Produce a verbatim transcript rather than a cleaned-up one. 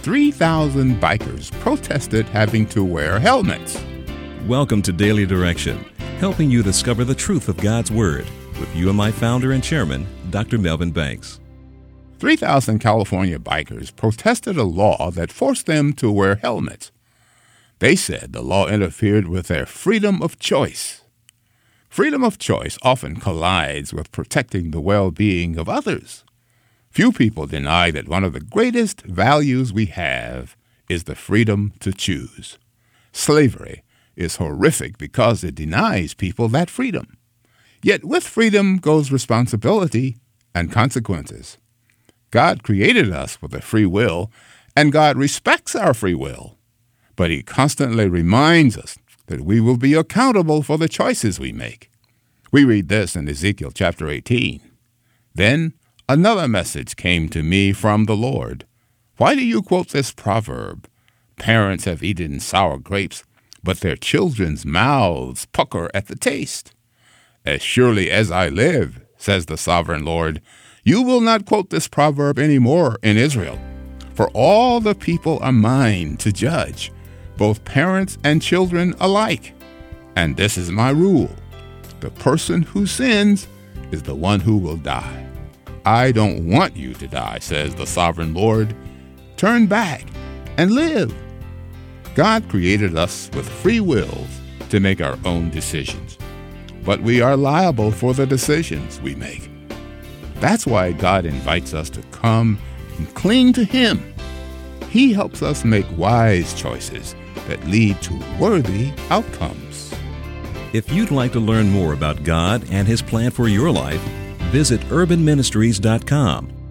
three thousand bikers protested having to wear helmets. Welcome to Daily Direction, helping you discover the truth of God's Word with U M I founder and chairman, Doctor Melvin Banks. three thousand California bikers protested a law that forced them to wear helmets. They said the law interfered with their freedom of choice. Freedom of choice often collides with protecting the well-being of others. Few people deny that one of the greatest values we have is the freedom to choose. Slavery is horrific because it denies people that freedom. Yet with freedom goes responsibility and consequences. God created us with a free will, and God respects our free will. But he constantly reminds us that we will be accountable for the choices we make. We read this in Ezekiel chapter eighteen. Then another message came to me from the Lord. Why do you quote this proverb? Parents have eaten sour grapes, but their children's mouths pucker at the taste. As surely as I live, says the sovereign Lord, you will not quote this proverb anymore in Israel. For all the people are mine to judge, both parents and children alike. And this is my rule. The person who sins is the one who will die. I don't want you to die, says the sovereign Lord. Turn back and live. God created us with free wills to make our own decisions, but we are liable for the decisions we make. That's why God invites us to come and cling to him. He helps us make wise choices that lead to worthy outcomes. If you'd like to learn more about God and his plan for your life, visit urban ministries dot com.